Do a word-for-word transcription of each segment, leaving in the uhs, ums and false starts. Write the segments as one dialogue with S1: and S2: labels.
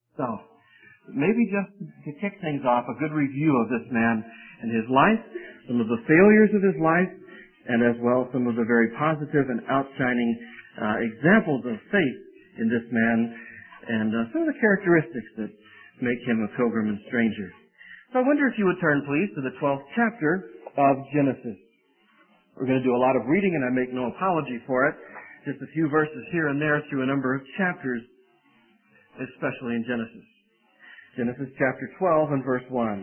S1: So, maybe just to kick things off, a good review of this man and his life, some of the failures of his life, and as well some of the very positive and outshining uh, examples of faith in this man, and uh, some of the characteristics that make him a pilgrim and stranger. So I wonder if you would turn, please, to the twelfth chapter of Genesis. We're going to do a lot of reading, and I make no apology for it. Just a few verses here and there through a number of chapters, especially in Genesis. Genesis chapter twelve and verse one.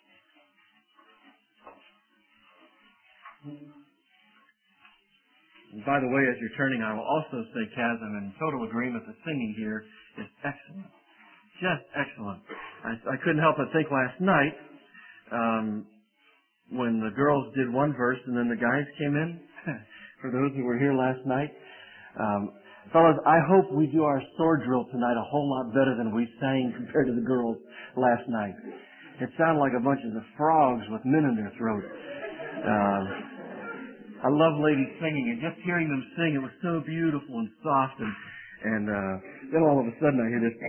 S1: And by the way, as you're turning, I will also say, Kaz, I'm in total agreement. The singing here is excellent. Just excellent. I, I couldn't help but think last night, um, when the girls did one verse and then the guys came in, for those who were here last night, um, fellas, I hope we do our sword drill tonight a whole lot better than we sang compared to the girls last night. It sounded like a bunch of the frogs with men in their throat. Uh, I love ladies singing, and just hearing them sing, it was so beautiful and soft, and, and uh, then all of a sudden I hear this,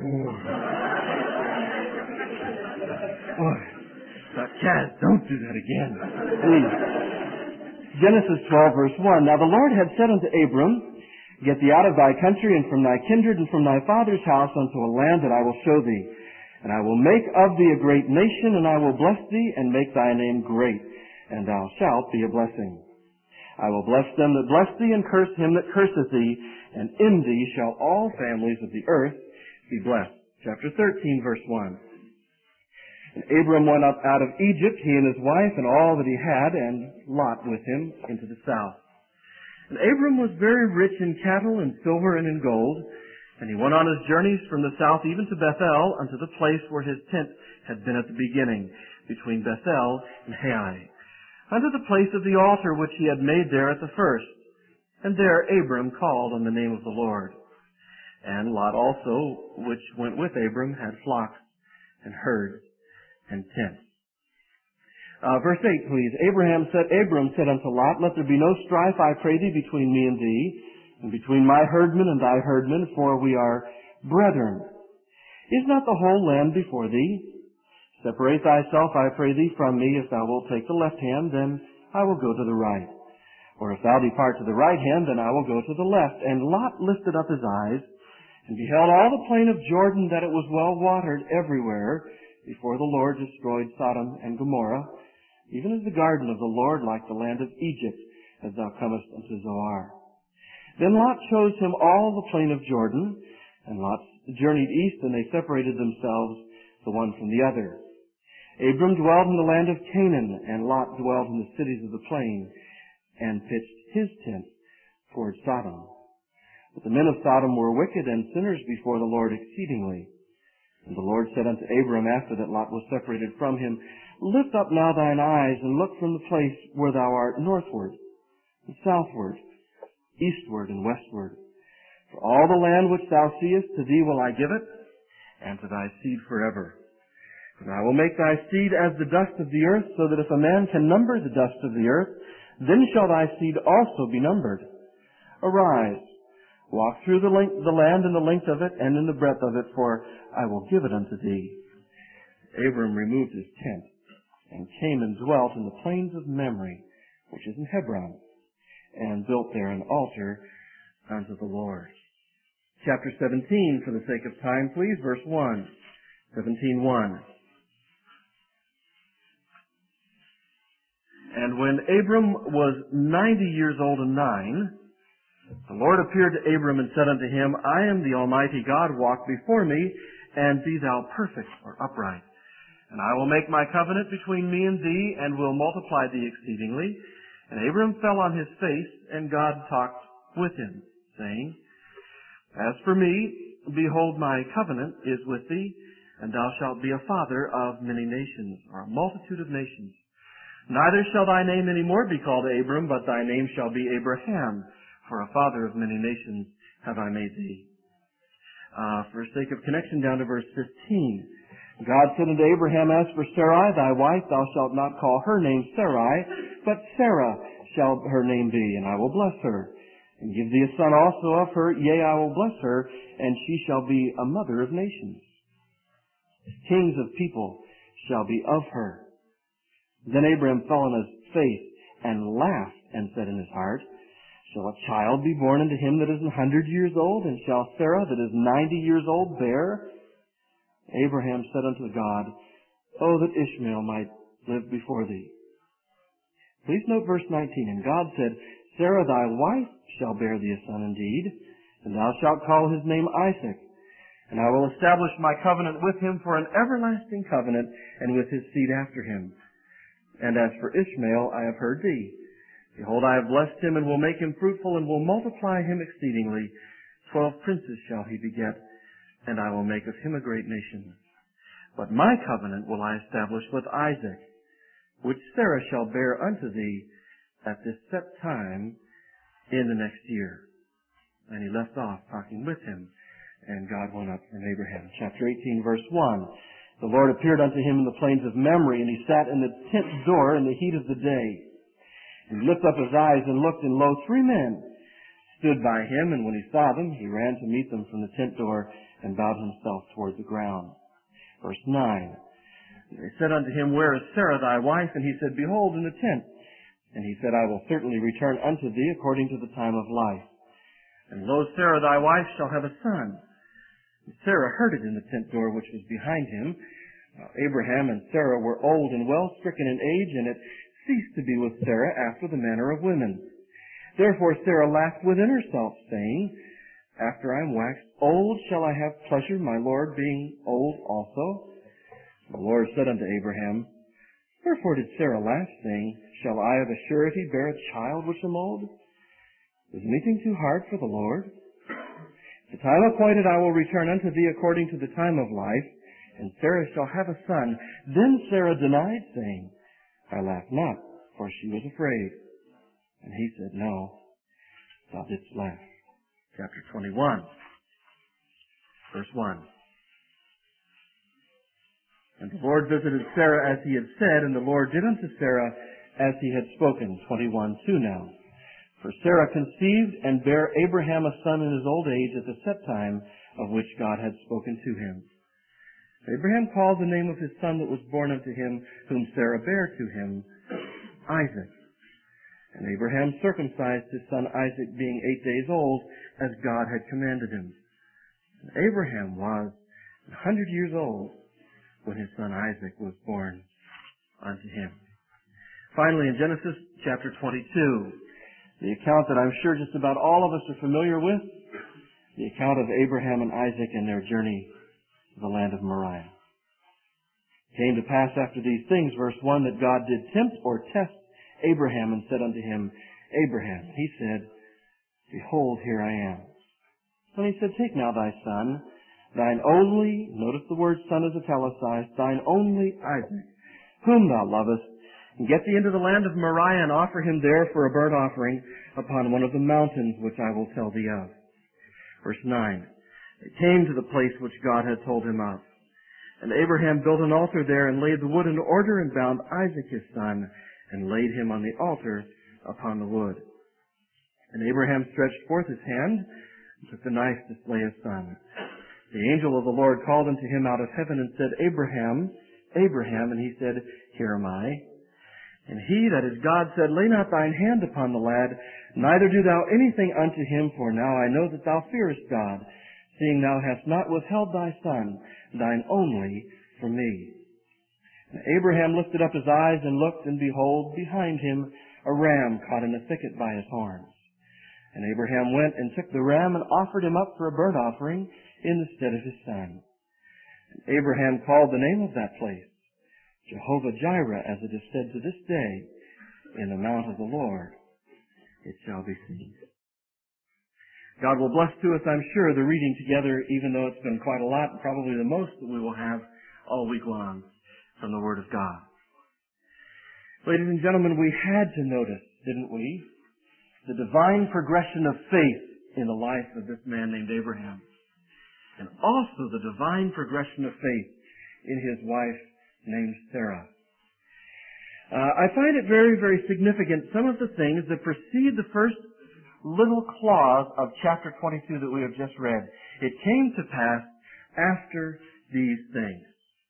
S1: boy, thought, Kaz, don't do that again, please. Genesis twelve, verse one, Now the Lord had said unto Abram, Get thee out of thy country, and from thy kindred, and from thy father's house, unto a land that I will show thee. And I will make of thee a great nation, and I will bless thee, and make thy name great, and thou shalt be a blessing. I will bless them that bless thee, and curse him that curseth thee, and in thee shall all families of the earth be blessed. Chapter thirteen, verse one. And Abram went up out of Egypt, he and his wife, and all that he had, and Lot with him, into the south. And Abram was very rich in cattle, and silver, and in gold. And he went on his journeys from the south even to Bethel, unto the place where his tent had been at the beginning, between Bethel and Hai, unto the place of the altar which he had made there at the first. And there Abram called on the name of the Lord. And Lot also, which went with Abram, had flocks, and herds, and tents. Uh, verse eight, please. Abraham said, Abram said unto Lot, Let there be no strife, I pray thee, between me and thee, and between my herdmen and thy herdmen, for we are brethren. Is not the whole land before thee? Separate thyself, I pray thee, from me. If thou wilt take the left hand, then I will go to the right. Or if thou depart to the right hand, then I will go to the left. And Lot lifted up his eyes, and beheld all the plain of Jordan, that it was well watered everywhere, before the Lord destroyed Sodom and Gomorrah, even as the garden of the Lord, like the land of Egypt, as thou comest unto Zoar. Then Lot chose him all the plain of Jordan, and Lot journeyed east, and they separated themselves the one from the other. Abram dwelled in the land of Canaan, and Lot dwelled in the cities of the plain, and pitched his tent toward Sodom. But the men of Sodom were wicked and sinners before the Lord exceedingly. And the Lord said unto Abram, after that Lot was separated from him, Lift up now thine eyes, and look from the place where thou art northward, and southward, eastward, and westward. For all the land which thou seest, to thee will I give it, and to thy seed forever. And I will make thy seed as the dust of the earth, so that if a man can number the dust of the earth, then shall thy seed also be numbered. Arise, walk through the, length, the land in the length of it, and in the breadth of it, for I will give it unto thee. Abram removed his tent, and came and dwelt in the plains of Mamre, which is in Hebron, and built there an altar unto the Lord. Chapter seventeen, for the sake of time, please, verse one. seventeen one. And when Abram was ninety years old and nine, the Lord appeared to Abram and said unto him, I am the Almighty God, walk before me, and be thou perfect or upright. And I will make my covenant between me and thee, and will multiply thee exceedingly. And Abram fell on his face, and God talked with him, saying, As for me, behold, my covenant is with thee, and thou shalt be a father of many nations, or a multitude of nations. Neither shall thy name any more be called Abram, but thy name shall be Abraham, for a father of many nations have I made thee. Uh, for sake of connection, down to verse fifteen. God said unto Abraham, As for Sarai, thy wife, thou shalt not call her name Sarai, but Sarah shall her name be, and I will bless her, and give thee a son also of her, yea, I will bless her, and she shall be a mother of nations. Kings of people shall be of her. Then Abraham fell on his face and laughed and said in his heart, Shall a child be born unto him that is an hundred years old? And shall Sarah that is ninety years old bear? Abraham said unto God, Oh, that Ishmael might live before thee. Please note verse nineteen. And God said, Sarah thy wife shall bear thee a son indeed, and thou shalt call his name Isaac. And I will establish my covenant with him for an everlasting covenant, and with his seed after him. And as for Ishmael, I have heard thee. Behold, I have blessed him, and will make him fruitful, and will multiply him exceedingly. Twelve princes shall he beget, and I will make of him a great nation. But my covenant will I establish with Isaac, which Sarah shall bear unto thee at this set time in the next year. And he left off talking with him, and God went up from Abraham. Chapter eighteen, verse one. The Lord appeared unto him in the plains of Mamre, and he sat in the tent door in the heat of the day. And he lifted up his eyes and looked, and lo, three men stood by him, and when he saw them, he ran to meet them from the tent door, and bowed himself toward the ground. Verse nine. They said unto him, Where is Sarah thy wife? And he said, Behold, in the tent. And he said, I will certainly return unto thee according to the time of life. And lo, Sarah thy wife shall have a son. And Sarah heard it in the tent door which was behind him. Now, Abraham and Sarah were old and well stricken in age, and it ceased to be with Sarah after the manner of women. Therefore Sarah laughed within herself, saying, After I am waxed old, shall I have pleasure, my Lord being old also? The Lord said unto Abraham, Wherefore did Sarah laugh, saying, Shall I of a surety bear a child which am old? Is anything too hard for the Lord? The time appointed I will return unto thee according to the time of life, and Sarah shall have a son. Then Sarah denied, saying, I laughed not, for she was afraid. And he said, No, thou didst laugh. Chapter twenty-one, verse one. And the Lord visited Sarah as he had said, and the Lord did unto Sarah as he had spoken. twenty-one, two now. For Sarah conceived and bare Abraham a son in his old age at the set time of which God had spoken to him. Abraham called the name of his son that was born unto him, whom Sarah bare to him, Isaac. And Abraham circumcised his son Isaac, being eight days old, as God had commanded him. And Abraham was a hundred years old when his son Isaac was born unto him. Finally, in Genesis chapter twenty-two, the account that I'm sure just about all of us are familiar with, the account of Abraham and Isaac and their journey to the land of Moriah. It came to pass after these things, verse one, that God did tempt or test Abraham and said unto him, Abraham. He said, Behold, here I am. So he said, Take now thy son, thine only, notice the word son is italicized, thine only Isaac, whom thou lovest, and get thee into the land of Moriah, and offer him there for a burnt offering upon one of the mountains which I will tell thee of. Verse nine. They came to the place which God had told him of. And Abraham built an altar there, and laid the wood in order, and bound Isaac his son, and laid him on the altar upon the wood. And Abraham stretched forth his hand, and took the knife to slay his son. The angel of the Lord called unto him out of heaven, and said, Abraham, Abraham. And he said, Here am I. And he, that is God, said, Lay not thine hand upon the lad, neither do thou anything unto him, for now I know that thou fearest God, seeing thou hast not withheld thy son, thine only, from me. And Abraham lifted up his eyes and looked, and behold, behind him a ram caught in a thicket by his horns. And Abraham went and took the ram and offered him up for a burnt offering in the stead of his son. And Abraham called the name of that place Jehovah-Jireh, as it is said to this day, In the mount of the Lord it shall be seen. God will bless to us, I'm sure, the reading together, even though it's been quite a lot, probably the most that we will have all week long from the Word of God. Ladies and gentlemen, we had to notice, didn't we, the divine progression of faith in the life of this man named Abraham, and also the divine progression of faith in his wife named Sarah. Uh, I find it very, very significant, some of the things that precede the first little clause of chapter twenty-two that we have just read. It came to pass after these things.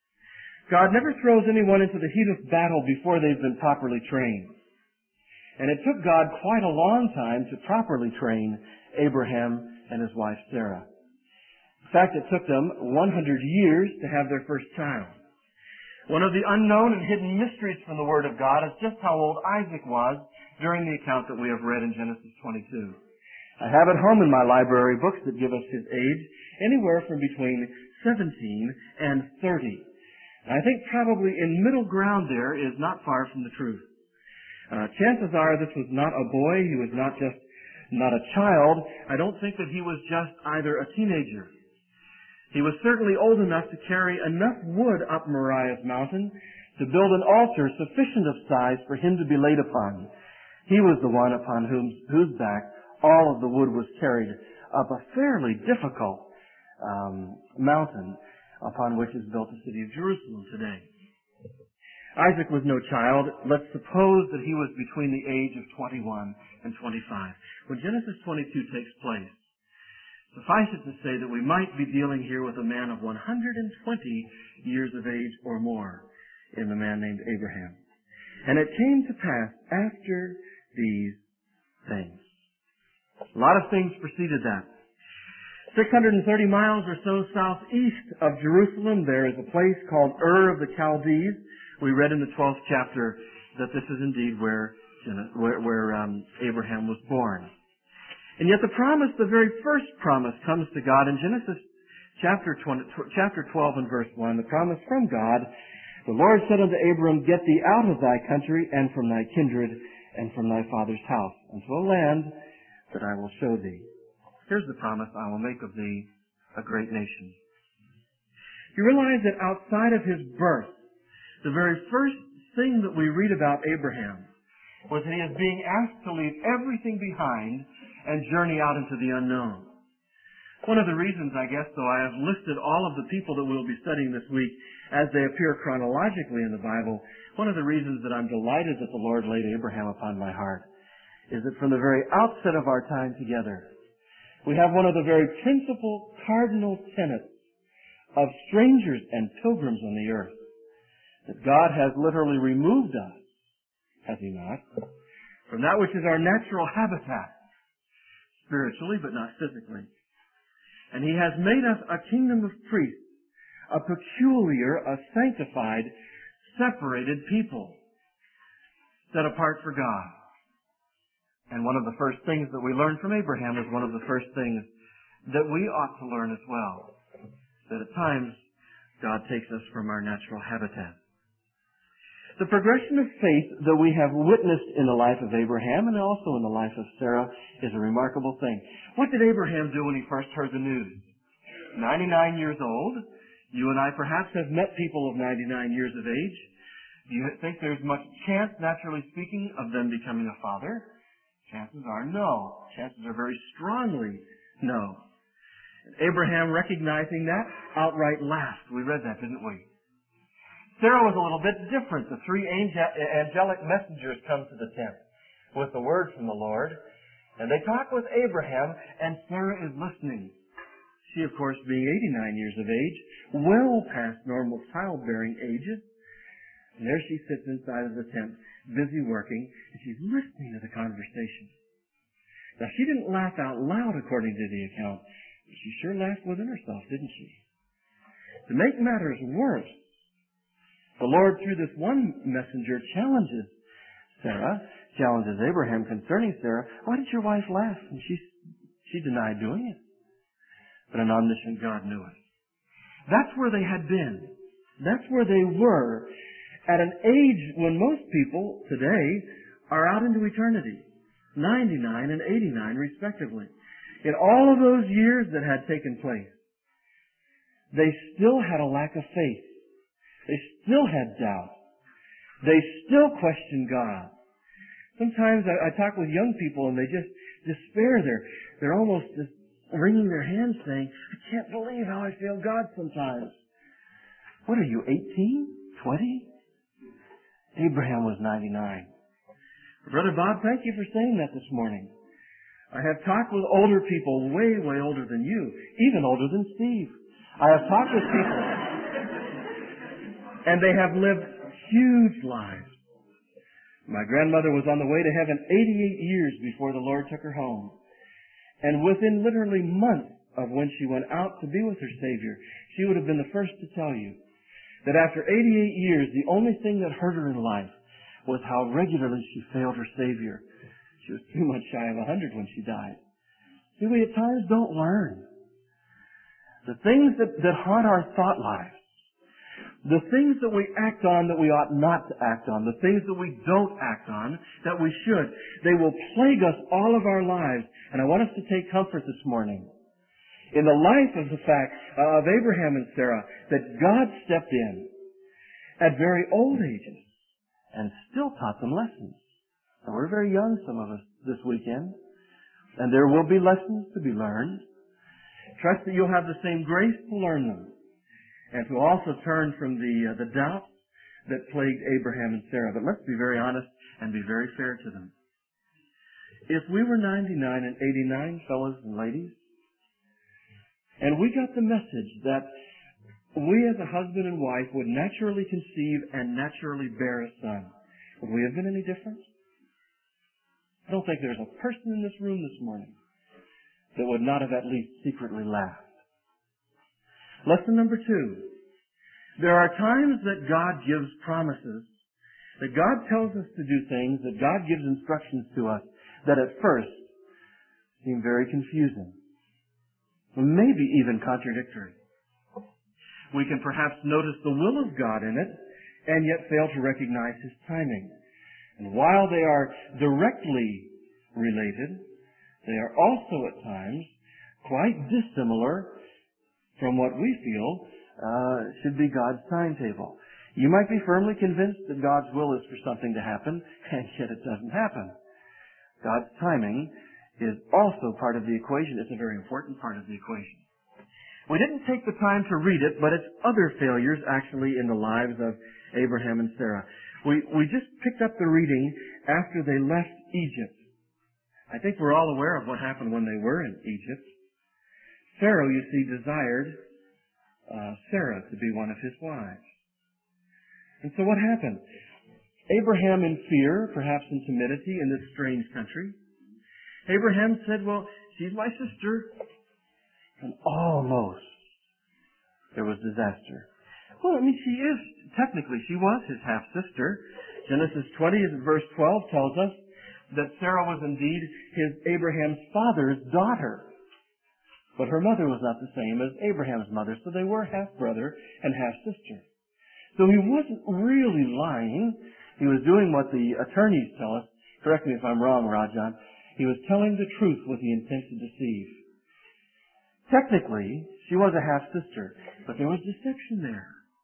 S1: God never throws anyone into the heat of battle before they've been properly trained. And it took God quite a long time to properly train Abraham and his wife Sarah. In fact, it took them one hundred years to have their first child. One of the unknown and hidden mysteries from the Word of God is just how old Isaac was during the account that we have read in Genesis twenty-two. I have at home in my library books that give us his age, anywhere from between seventeen and thirty. And I think probably in middle ground there is not far from the truth. Uh, chances are this was not a boy, he was not just not a child. I don't think that he was just either a teenager. He was certainly old enough to carry enough wood up Moriah's mountain to build an altar sufficient of size for him to be laid upon. He was the one upon whom, whose back all of the wood was carried up a fairly difficult um, mountain upon which is built the city of Jerusalem today. Isaac was no child. Let's suppose that he was between the age of twenty-one and twenty-five. When Genesis twenty-two takes place, suffice it to say that we might be dealing here with a man of one hundred twenty years of age or more in the man named Abraham. And it came to pass after these things. A lot of things preceded that. six hundred thirty miles or so southeast of Jerusalem, there is a place called Ur of the Chaldees. We read in the twelfth chapter that this is indeed where, where, where um, Abraham was born. And yet the promise, the very first promise, comes to God in Genesis chapter, twenty, chapter twelve and verse one. The promise from God, the Lord said unto Abram, Get thee out of thy country and from thy kindred and from thy father's house unto a land that I will show thee. Here's the promise, I will make of thee a great nation. You realize that outside of his birth, the very first thing that we read about Abraham was that he is being asked to leave everything behind and journey out into the unknown. One of the reasons, I guess, though, I have listed all of the people that we'll be studying this week as they appear chronologically in the Bible, one of the reasons that I'm delighted that the Lord laid Abraham upon my heart is that from the very outset of our time together, we have one of the very principal cardinal tenets of strangers and pilgrims on the earth. That God has literally removed us, has He not, from that which is our natural habitat, spiritually but not physically. And He has made us a kingdom of priests, a peculiar, a sanctified, separated people, set apart for God. And one of the first things that we learn from Abraham is one of the first things that we ought to learn as well. That at times, God takes us from our natural habitat. The progression of faith that we have witnessed in the life of Abraham and also in the life of Sarah is a remarkable thing. What did Abraham do when he first heard the news? ninety-nine years old. You and I perhaps have met people of ninety-nine years of age. Do you think there's much chance, naturally speaking, of them becoming a father? Chances are no. Chances are very strongly no. Abraham, recognizing that, outright laughed. We read that, didn't we? Sarah was a little bit different. The three angelic messengers come to the tent with the word from the Lord, and they talk with Abraham, and Sarah is listening. She, of course, being eighty-nine years of age, well past normal childbearing ages, and there she sits inside of the tent, busy working, and she's listening to the conversation. Now, she didn't laugh out loud, according to the account, but she sure laughed within herself, didn't she? To make matters worse, the Lord, through this one messenger, challenges Sarah, challenges Abraham concerning Sarah. Why did your wife laugh? And she, she denied doing it. But an omniscient God knew it. That's where they had been. That's where they were at an age when most people today are out into eternity. ninety-nine and eighty-nine, respectively. In all of those years that had taken place, they still had a lack of faith. They still had doubt. They still questioned God. Sometimes I, I talk with young people and they just despair. They're, they're almost just wringing their hands saying, I can't believe how I feel God sometimes. What are you, eighteen? twenty? Abraham was ninety-nine. Brother Bob, thank you for saying that this morning. I have talked with older people, way, way older than you, even older than Steve. I have talked with people, And they have lived huge lives. My grandmother was on the way to heaven eighty-eight years before the Lord took her home. And within literally months of when she went out to be with her Savior, she would have been the first to tell you that after eighty-eight years, the only thing that hurt her in life was how regularly she failed her Savior. She was two months shy of a hundred when she died. See, we at times don't learn. The things that, that haunt our thought lives, the things that we act on that we ought not to act on, the things that we don't act on that we should, they will plague us all of our lives. And I want us to take comfort this morning in the life of the fact uh, of Abraham and Sarah that God stepped in at very old ages and still taught them lessons. And we're very young, some of us, this weekend. And there will be lessons to be learned. Trust that you'll have the same grace to learn them. And to also turn from the uh, the doubts that plagued Abraham and Sarah. But let's be very honest and be very fair to them. If we were ninety-nine and eighty-nine, fellas and ladies, and we got the message that we as a husband and wife would naturally conceive and naturally bear a son, would we have been any different? I don't think there's a person in this room this morning that would not have at least secretly laughed. Lesson number two. There are times that God gives promises, that God tells us to do things, that God gives instructions to us that at first seem very confusing, maybe even contradictory. We can perhaps notice the will of God in it and yet fail to recognize His timing. And while they are directly related, they are also at times quite dissimilar from what we feel uh, should be God's timetable. You might be firmly convinced that God's will is for something to happen, and yet it doesn't happen. God's timing is also part of the equation. It's a very important part of the equation. We didn't take the time to read it, but it's other failures actually in the lives of Abraham and Sarah. We, we just picked up the reading after they left Egypt. I think we're all aware of what happened when they were in Egypt. Pharaoh, you see, desired uh, Sarah to be one of his wives. And so what happened? Abraham, in fear, perhaps in timidity, in this strange country, Abraham said, well, she's my sister. And almost there was disaster. Well, I mean, she is, technically, she was his half-sister. Genesis twenty, verse twelve, tells us that Sarah was indeed his Abraham's father's daughter. But her mother was not the same as Abraham's mother, so they were half-brother and half-sister. So he wasn't really lying. He was doing what the attorneys tell us. Correct me if I'm wrong, Rajan. He was telling the truth with the intent to deceive. Technically, she was a half-sister, but there was deception there.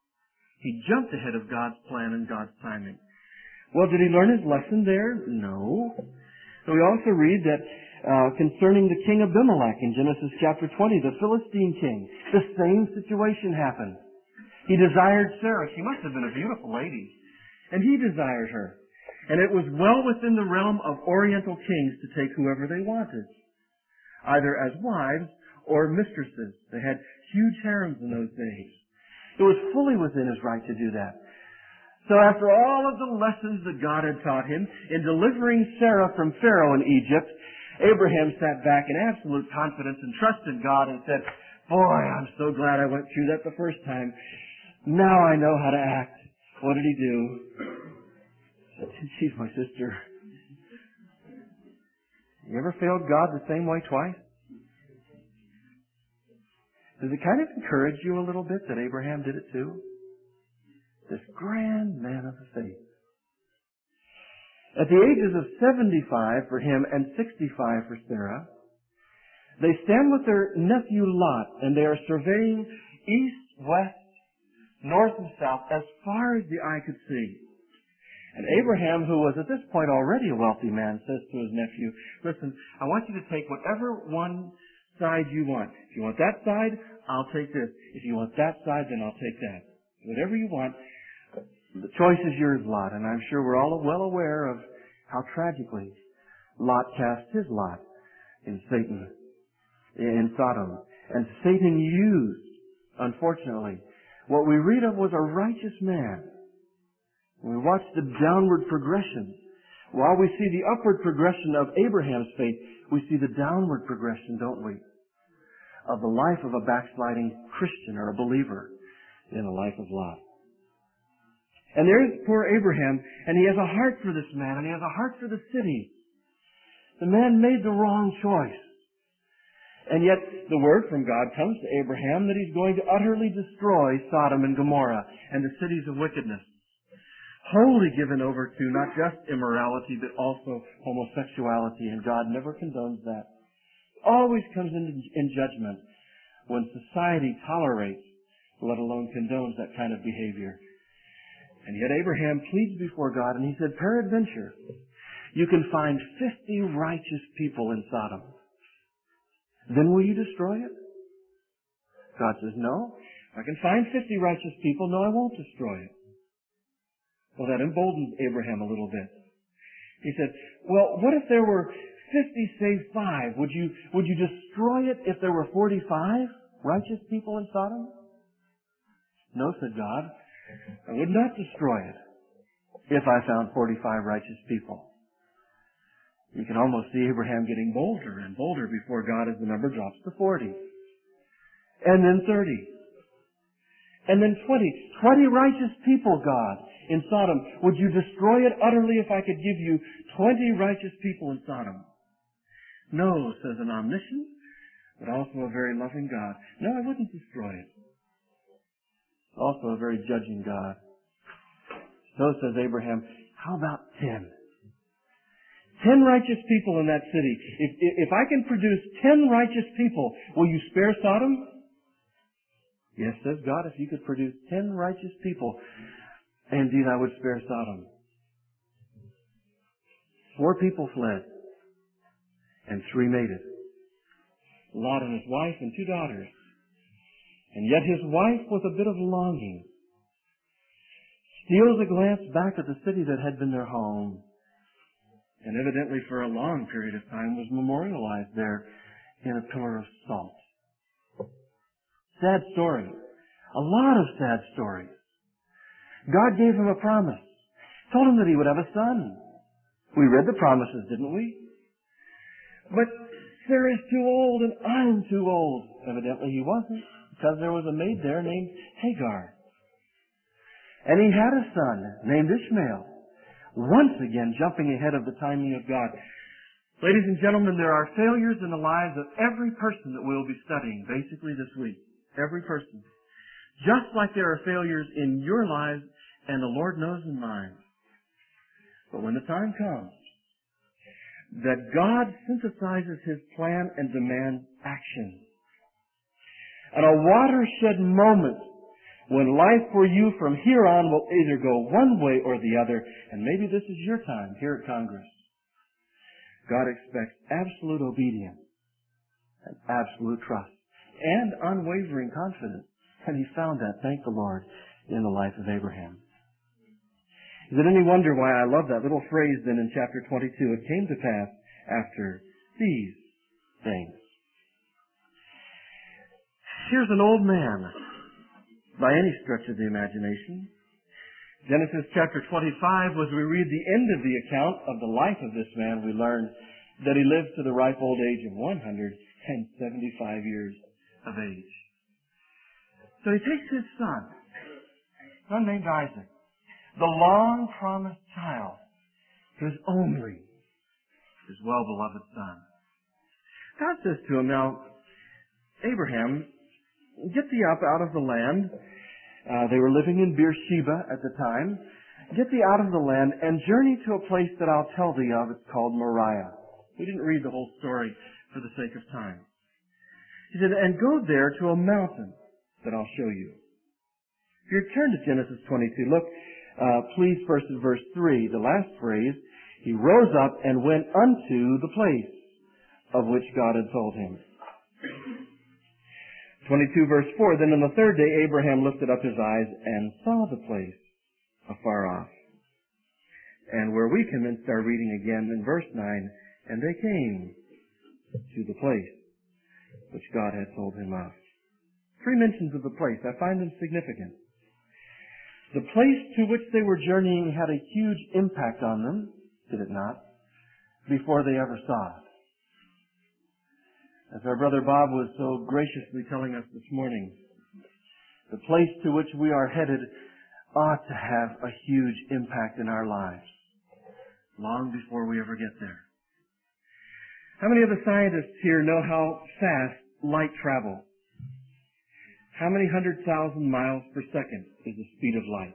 S1: He jumped ahead of God's plan and God's timing. Well, did he learn his lesson there? No. So we also read that uh, concerning the king Abimelech in Genesis chapter twenty, the Philistine king, the same situation happened. He desired Sarah. She must have been a beautiful lady. And he desired her. And it was well within the realm of Oriental kings to take whoever they wanted, either as wives or mistresses. They had huge harems in those days. It was fully within his right to do that. So after all of the lessons that God had taught him in delivering Sarah from Pharaoh in Egypt, Abraham sat back in absolute confidence and trusted God and said, boy, I'm so glad I went through that the first time. Now I know how to act. What did he do? He said, she's my sister. You ever failed God the same way twice? Does it kind of encourage you a little bit that Abraham did it too? This grand man of the faith. At the ages of seventy-five for him and sixty-five for Sarah, they stand with their nephew Lot and they are surveying east, west, north and south as far as the eye could see. And Abraham, who was at this point already a wealthy man, says to his nephew, listen, I want you to take whatever one side you want. If you want that side, I'll take this. If you want that side, then I'll take that. Whatever you want, the choice is yours, Lot. And I'm sure we're all well aware of how tragically Lot cast his lot in Satan, in Sodom. And Satan used, unfortunately, What we read of was a righteous man. We watch the downward progression. While we see the upward progression of Abraham's faith, we see the downward progression, don't we, of the life of a backsliding Christian or a believer in the life of Lot. And there's poor Abraham, and he has a heart for this man, and he has a heart for the city. The man made the wrong choice. And yet the word from God comes to Abraham that he's going to utterly destroy Sodom and Gomorrah and the cities of wickedness. Wholly given over to not just immorality, but also homosexuality, and God never condones that. Always comes in, in judgment when society tolerates, let alone condones that kind of behavior. And yet Abraham pleads before God, and he said, peradventure, you can find fifty righteous people in Sodom. Then will you destroy it? God says, no. If I can find fifty righteous people, no, I won't destroy it. Well, that emboldened Abraham a little bit. He said, well, what if there were fifty save five? Would you, would you destroy it if there were forty-five righteous people in Sodom? No, said God. I would not destroy it if I found forty-five righteous people. You can almost see Abraham getting bolder and bolder before God as the number drops to forty. And then thirty. And then twenty. twenty righteous people, God, in Sodom. Would you destroy it utterly if I could give you twenty righteous people in Sodom? No, says an omniscient, but also a very loving God. No, I wouldn't destroy it. Also a very judging God. So says Abraham, how about ten? Ten righteous people in that city. If, if I can produce ten righteous people, will you spare Sodom? Yes, says God, if you could produce ten righteous people, indeed I would spare Sodom. Four people fled, and three made it. Lot and his wife and two daughters. And yet his wife, with a bit of longing, steals a glance back at the city that had been their home, and evidently for a long period of time was memorialized there in a pillar of salt. Sad story. A lot of sad stories. God gave him a promise. Told him that he would have a son. We read the promises, didn't we? But Sarah's too old and I'm too old. Evidently he wasn't, because there was a maid there named Hagar. And he had a son named Ishmael. Once again, jumping ahead of the timing of God. Ladies and gentlemen, there are failures in the lives of every person that we'll be studying, basically this week. Every person. Just like there are failures in your lives, and the Lord knows in mine. But when the time comes that God synthesizes His plan and demands action, at a watershed moment when life for you from here on will either go one way or the other, and maybe this is your time here at Congress, God expects absolute obedience and absolute trust and unwavering confidence. And he found that, thank the Lord, in the life of Abraham. Is it any wonder why I love that little phrase then in chapter twenty-two? It came to pass after these things. Here's an old man, by any stretch of the imagination. Genesis chapter twenty-five, as we read the end of the account of the life of this man, we learn that he lived to the ripe old age of one hundred seventy-five years of age. So he takes his son, son named Isaac, the long-promised child, his only, his well-beloved son. God says to him, now, Abraham, get thee up out of the land. Uh, they were living in Beersheba at the time. Get thee out of the land and journey to a place that I'll tell thee of. It's called Moriah. We didn't read the whole story for the sake of time. He said, and go there to a mountain that I'll show you. If you turn to Genesis twenty-two, look, uh, please, first in verse three, the last phrase, he rose up and went unto the place of which God had told him. twenty-two verse four, then on the third day Abraham lifted up his eyes and saw the place afar off. And where we commenced our reading again in verse nine, and they came to the place which God had told him of. Three mentions of the place. I find them significant. The place to which they were journeying had a huge impact on them, did it not, before they ever saw it. As our brother Bob was so graciously telling us this morning, the place to which we are headed ought to have a huge impact in our lives, long before we ever get there. How many of the scientists here know how fast light travels? How many hundred thousand miles per second is the speed of light?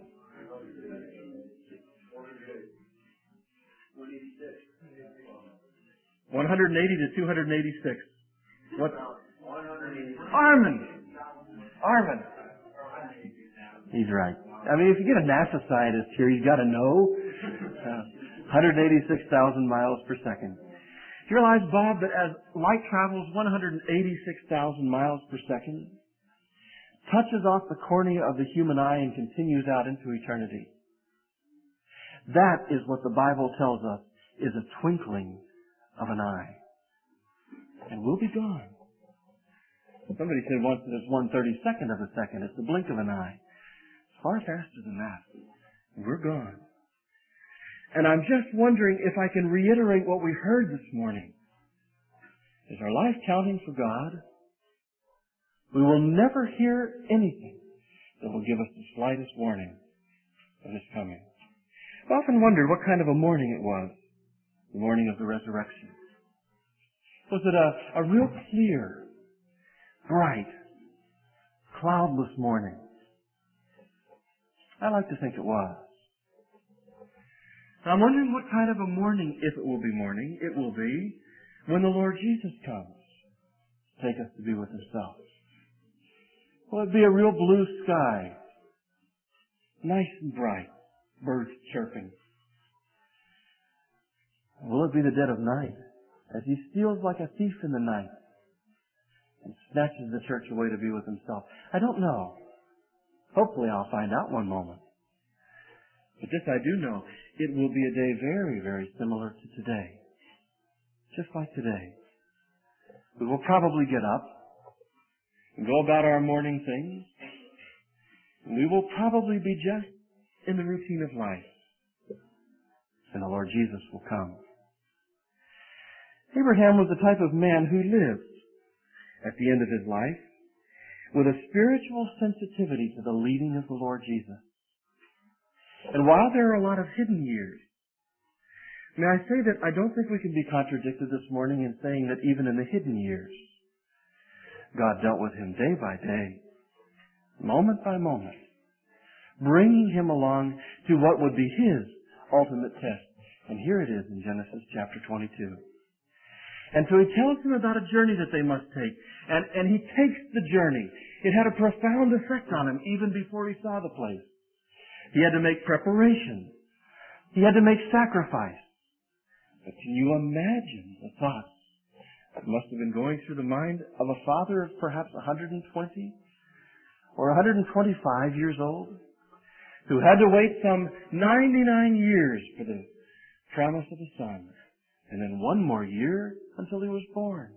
S1: one hundred eighty to two hundred eighty-six. What? Armin! Armin! He's right. I mean, if you get a NASA scientist here, you've got to know. Uh, one hundred eighty-six thousand miles per second. Do you realize, Bob, that as light travels one hundred eighty-six thousand miles per second, touches off the cornea of the human eye and continues out into eternity? That is what the Bible tells us is a twinkling of an eye. And we'll be gone. Somebody said once that it's one thirty-second of a second. It's the blink of an eye. It's far faster than that. And we're gone. And I'm just wondering if I can reiterate what we heard this morning. Is our life counting for God? We will never hear anything that will give us the slightest warning of His coming. I've often wondered what kind of a morning it was, the morning of the resurrection. Was it a, a real clear, bright, cloudless morning? I like to think it was. Now, I'm wondering what kind of a morning, if it will be morning, it will be when the Lord Jesus comes to take us to be with Himself. Will it be a real blue sky, nice and bright, birds chirping? Will it be the dead of night, as He steals like a thief in the night and snatches the church away to be with Himself? I don't know. Hopefully I'll find out one moment. But this I do know, it will be a day very, very similar to today. Just like today. We will probably get up and go about our morning things. And we will probably be just in the routine of life. And the Lord Jesus will come. Abraham was the type of man who lived at the end of his life with a spiritual sensitivity to the leading of the Lord Jesus. And while there are a lot of hidden years, may I say that I don't think we can be contradicted this morning in saying that even in the hidden years, God dealt with him day by day, moment by moment, bringing him along to what would be his ultimate test. And here it is in Genesis chapter twenty-two. And so he tells them about a journey that they must take. And, and he takes the journey. It had a profound effect on him even before he saw the place. He had to make preparation. He had to make sacrifice. But can you imagine the thoughts that must have been going through the mind of a father of perhaps one hundred twenty or one hundred twenty-five years old who had to wait some ninety-nine years for the promise of a son, and then one more year until he was born.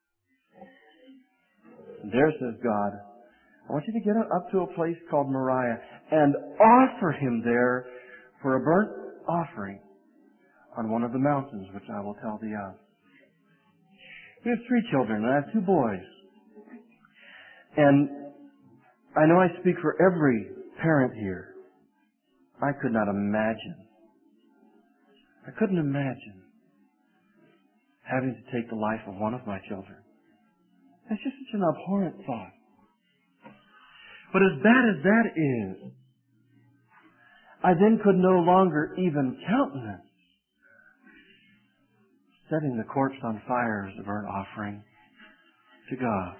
S1: And there, says God, I want you to get up to a place called Moriah and offer him there for a burnt offering on one of the mountains which I will tell thee of. We have three children, and I have two boys. And I know I speak for every parent here. I could not imagine. I couldn't imagine having to take the life of one of my children. That's just such an abhorrent thought. But as bad as that is, I then could no longer even countenance setting the corpse on fire as a burnt offering to God.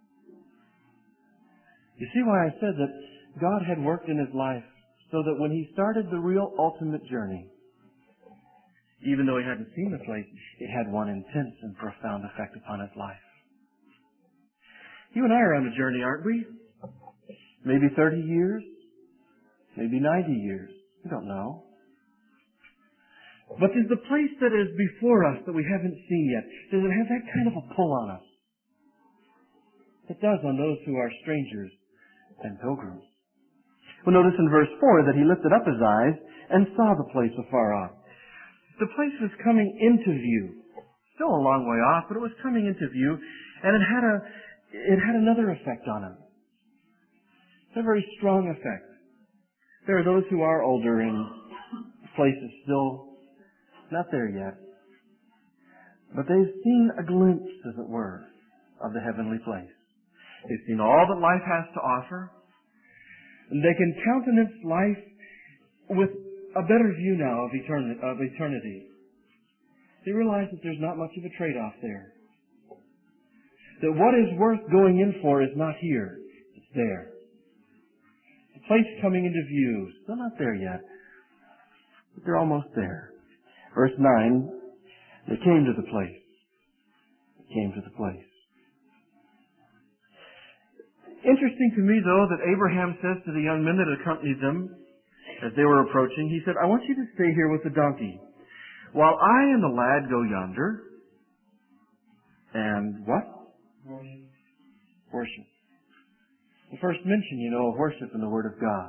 S1: You see why I said that God had worked in his life so that when he started the real ultimate journey, even though he hadn't seen the place, it had one intense and profound effect upon his life. You and I are on a journey, aren't we? Maybe thirty years, maybe ninety years. We don't know. But there's the place that is before us that we haven't seen yet. Does it have that kind of a pull on us? It does on those who are strangers and pilgrims. We'll notice in verse four that he lifted up his eyes and saw the place afar off. The place was coming into view. Still a long way off, but it was coming into view, and it had a it had another effect on him. It's a very strong effect. There are those who are older and the place is still not there yet. But they've seen a glimpse, as it were, of the heavenly place. They've seen all that life has to offer. And they can countenance life with a better view now of eternity. Of eternity. They realize that there's not much of a trade-off there. That what is worth going in for is not here. It's there. The place coming into view. Still not there yet. But they're almost there. Verse nine, they came to the place. They came to the place. Interesting to me, though, that Abraham says to the young men that accompanied them as they were approaching, he said, I want you to stay here with the donkey while I and the lad go yonder and what? Worship. Worship. The first mention, you know, of worship in the Word of God.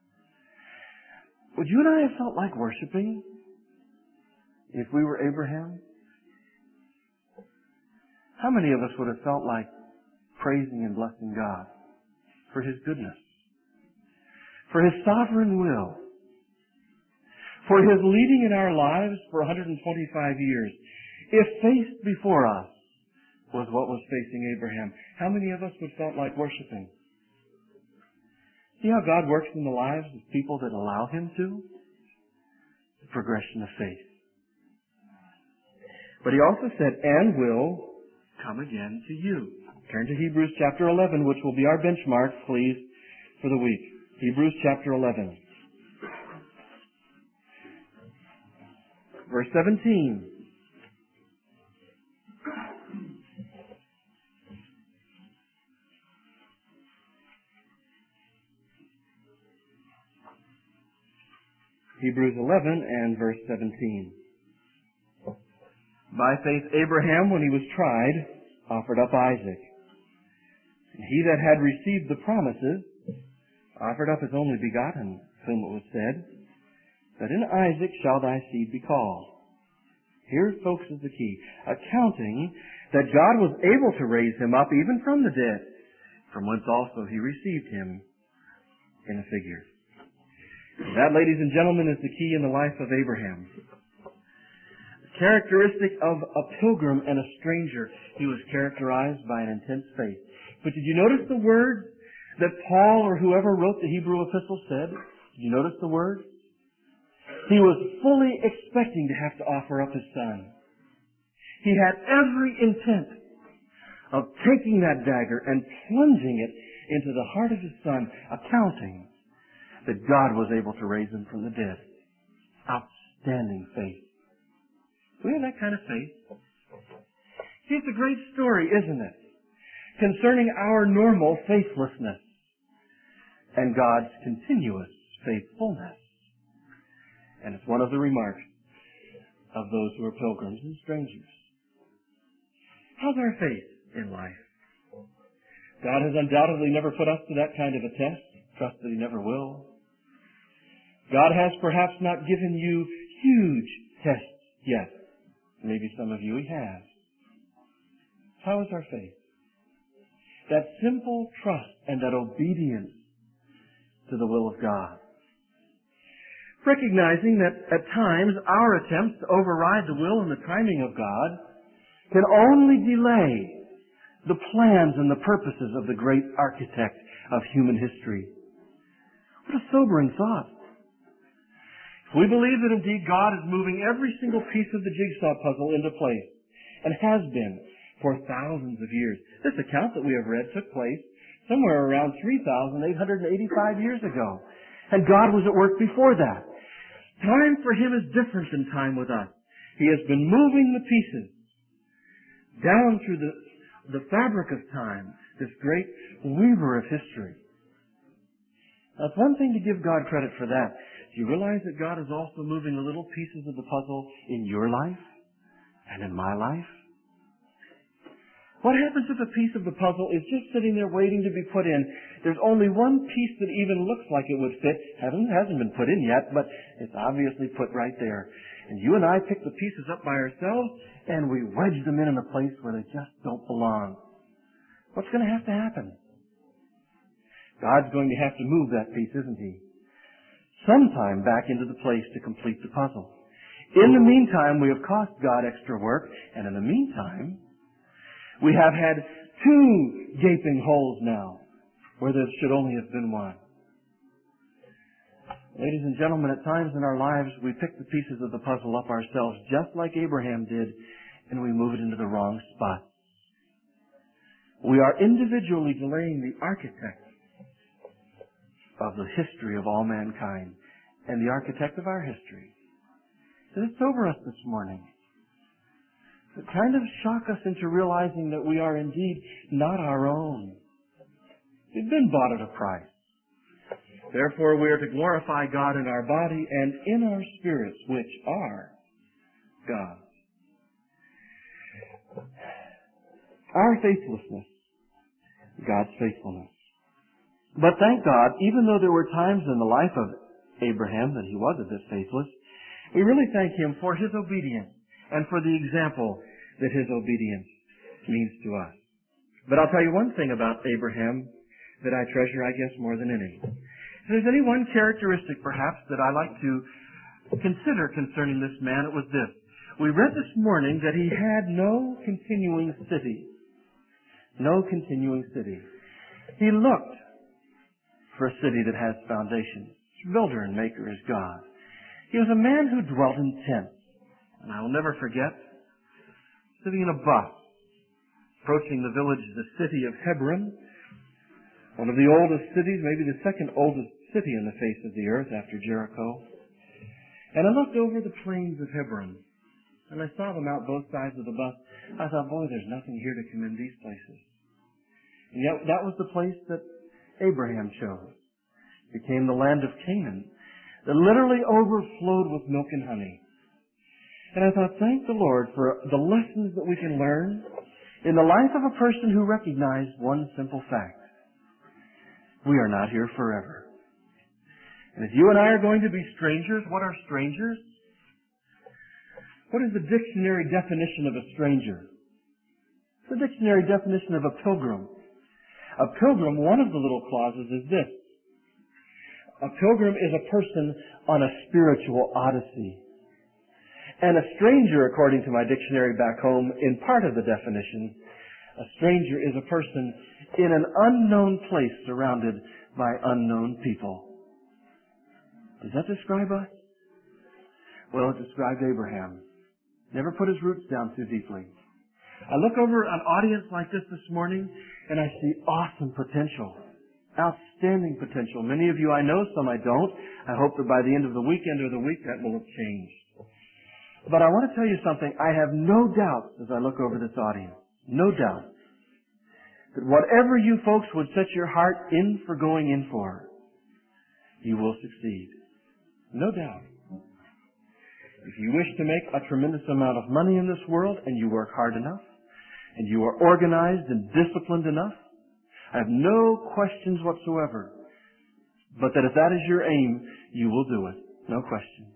S1: Would you and I have felt like worshiping if we were Abraham? How many of us would have felt like praising and blessing God for His goodness, for His sovereign will, for His leading in our lives for one hundred twenty-five years? If faith before us was what was facing Abraham, how many of us would have felt like worshiping? See how God works in the lives of people that allow Him to? The progression of faith. But He also said, and will come again to you. Turn to Hebrews chapter eleven, which will be our benchmark, please, for the week. Hebrews chapter eleven. Verse seventeen. Hebrews eleven and verse seventeen. By faith Abraham, when he was tried, offered up Isaac. And he that had received the promises offered up his only begotten, whom it was said, that in Isaac shall thy seed be called. Here, folks, is the key. Accounting that God was able to raise him up even from the dead, from whence also he received him in a figure. And that, ladies and gentlemen, is the key in the life of Abraham. The characteristic of a pilgrim and a stranger, he was characterized by an intense faith. But did you notice the words that Paul or whoever wrote the Hebrew epistle said? Did you notice the words? He was fully expecting to have to offer up his son. He had every intent of taking that dagger and plunging it into the heart of his son, accounting that God was able to raise him from the dead. Outstanding faith. Do we have that kind of faith? See, it's a great story, isn't it? Concerning our normal faithlessness and God's continuous faithfulness. And it's one of the remarks of those who are pilgrims and strangers. How's our faith in life? God has undoubtedly never put us to that kind of a test. Trust that He never will. God has perhaps not given you huge tests yet. Maybe some of you He has. How is our faith? That simple trust and that obedience to the will of God. Recognizing that at times our attempts to override the will and the timing of God can only delay the plans and the purposes of the great architect of human history. What a sobering thought. If we believe that indeed God is moving every single piece of the jigsaw puzzle into place, and has been for thousands of years. This account that we have read took place somewhere around three thousand eight hundred eighty-five years ago. And God was at work before that. Time for Him is different than time with us. He has been moving the pieces down through the, the fabric of time, this great weaver of history. Now, it's one thing to give God credit for that. Do you realize that God is also moving the little pieces of the puzzle in your life and in my life? What happens if a piece of the puzzle is just sitting there waiting to be put in? There's only one piece that even looks like it would fit. Hasn't, hasn't been put in yet, but it's obviously put right there. And you and I pick the pieces up by ourselves, and we wedge them in in a place where they just don't belong. What's going to have to happen? God's going to have to move that piece, isn't He? Sometime back into the place to complete the puzzle. In the meantime, we have cost God extra work, and in the meantime, we have had two gaping holes now, where there should only have been one. Ladies and gentlemen, at times in our lives, we pick the pieces of the puzzle up ourselves, just like Abraham did, and we move it into the wrong spot. We are individually delaying the architect of the history of all mankind and the architect of our history. Did it sober us this morning? It kind of shock us into realizing that we are indeed not our own. We've been bought at a price. Therefore, we are to glorify God in our body and in our spirits, which are God's. Our faithlessness, God's faithfulness. But thank God, even though there were times in the life of Abraham that he was a bit faithless, we really thank Him for his obedience and for the example that his obedience means to us. But I'll tell you one thing about Abraham that I treasure, I guess, more than any. If there's any one characteristic, perhaps, that I like to consider concerning this man, it was this. We read this morning that he had no continuing city. No continuing city. He looked for a city that has foundations. Builder and maker is God. He was a man who dwelt in tents. And I will never forget sitting in a bus, approaching the village, the city of Hebron, one of the oldest cities, maybe the second oldest city on the face of the earth after Jericho. And I looked over the plains of Hebron, and I saw them out both sides of the bus. I thought, boy, there's nothing here to commend these places. And yet that was the place that Abraham chose. It became the land of Canaan that literally overflowed with milk and honey. And I thought, thank the Lord for the lessons that we can learn in the life of a person who recognized one simple fact. We are not here forever. And if you and I are going to be strangers, what are strangers? What is the dictionary definition of a stranger? The dictionary definition of a pilgrim. A pilgrim, one of the little clauses is this. A pilgrim is a person on a spiritual odyssey. And a stranger, according to my dictionary back home, in part of the definition, a stranger is a person in an unknown place surrounded by unknown people. Does that describe us? Well, it described Abraham. Never put his roots down too deeply. I look over an audience like this this morning, and I see awesome potential. Outstanding potential. Many of you I know, some I don't. I hope that by the end of the weekend or the week that will have changed. But I want to tell you something. I have no doubt as I look over this audience, no doubt, that whatever you folks would set your heart in for going in for, you will succeed. No doubt. If you wish to make a tremendous amount of money in this world and you work hard enough, and you are organized and disciplined enough, I have no questions whatsoever, but that if that is your aim, you will do it. No question.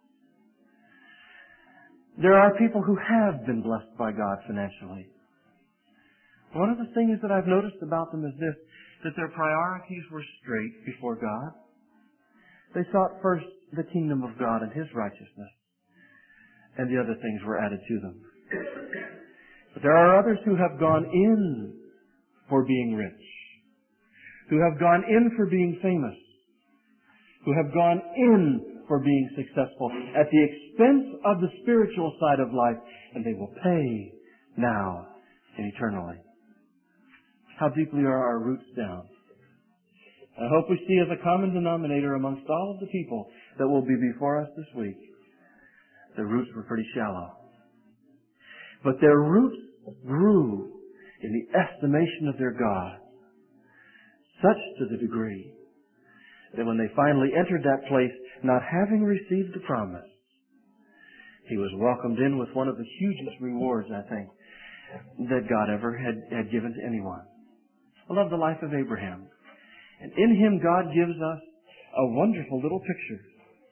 S1: There are people who have been blessed by God financially. One of the things that I've noticed about them is this, that their priorities were straight before God. They sought first the kingdom of God and His righteousness, and the other things were added to them. But there are others who have gone in for being rich, who have gone in for being famous, who have gone in for being successful at the expense of the spiritual side of life, and they will pay now and eternally. How deeply are our roots down? I hope we see as a common denominator amongst all of the people that will be before us this week, their roots were pretty shallow. But their roots grew in the estimation of their God, such to the degree that when they finally entered that place, not having received the promise, he was welcomed in with one of the hugest rewards, I think, that God ever had, had given to anyone. I love the life of Abraham. And in him, God gives us a wonderful little picture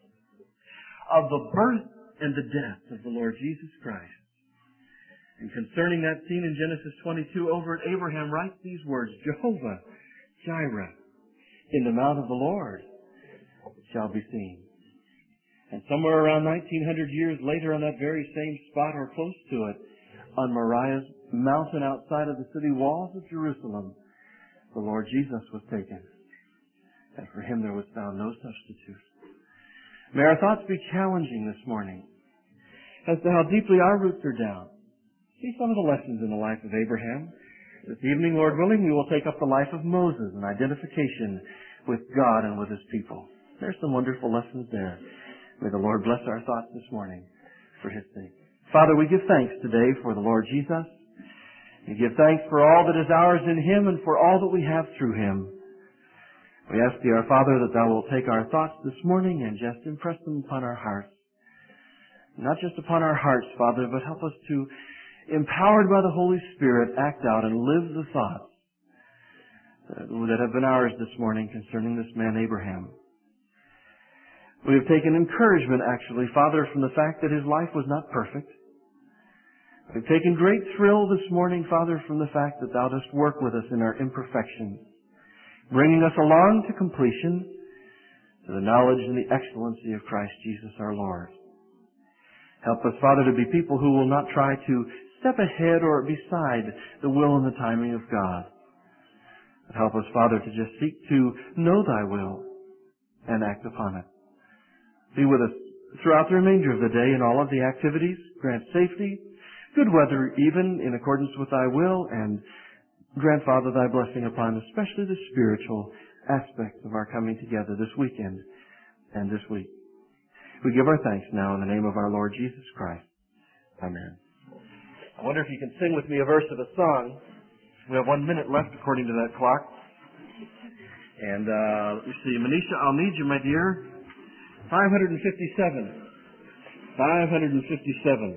S1: of the birth and the death of the Lord Jesus Christ. And concerning that scene in Genesis twenty-two, over it, Abraham writes these words, Jehovah Jireh, in the mount of the Lord shall be seen. And somewhere around nineteen hundred years later, on that very same spot or close to it, on Moriah's mountain outside of the city walls of Jerusalem, the Lord Jesus was taken. And for him there was found no substitute. May our thoughts be challenging this morning as to how deeply our roots are down. See some of the lessons in the life of Abraham. This evening, Lord willing, we will take up the life of Moses and identification with God and with His people. There's some wonderful lessons there. May the Lord bless our thoughts this morning for His sake. Father, we give thanks today for the Lord Jesus. We give thanks for all that is ours in Him and for all that we have through Him. We ask Thee, our Father, that Thou wilt take our thoughts this morning and just impress them upon our hearts. Not just upon our hearts, Father, but help us to, empowered by the Holy Spirit, act out and live the thoughts that have been ours this morning concerning this man Abraham. We have taken encouragement, actually, Father, from the fact that his life was not perfect. We've taken great thrill this morning, Father, from the fact that Thou dost work with us in our imperfections, bringing us along to completion, to the knowledge and the excellency of Christ Jesus our Lord. Help us, Father, to be people who will not try to step ahead or beside the will and the timing of God. But help us, Father, to just seek to know Thy will and act upon it. Be with us throughout the remainder of the day in all of the activities. Grant safety, good weather even in accordance with Thy will, and grant, Father, Thy blessing upon especially the spiritual aspects of our coming together this weekend and this week. We give our thanks now in the name of our Lord Jesus Christ. Amen. I wonder if you can sing with me a verse of a song. We have one minute left according to that clock. And uh, let me see. Manisha, I'll need you, my dear. five fifty-seven. five fifty-seven.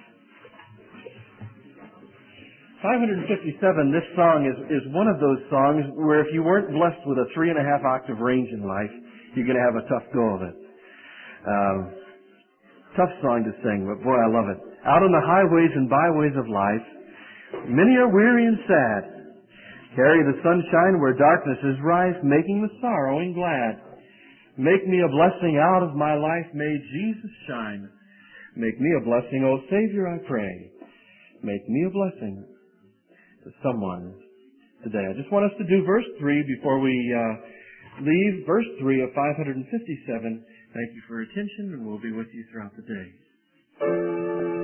S1: five fifty-seven, this song is, is one of those songs where if you weren't blessed with a three and a half octave range in life, you're going to have a tough go of it. Um, tough song to sing, but boy, I love it. Out on the highways and byways of life, many are weary and sad. Carry the sunshine where darkness is rife, making the sorrowing glad. Make me a blessing out of my life, may Jesus shine. Make me a blessing, O Savior, I pray. Make me a blessing to someone today. I just want us to do verse three before we uh, leave. Verse three of five fifty-seven. Thank you for your attention, and we'll be with you throughout the day.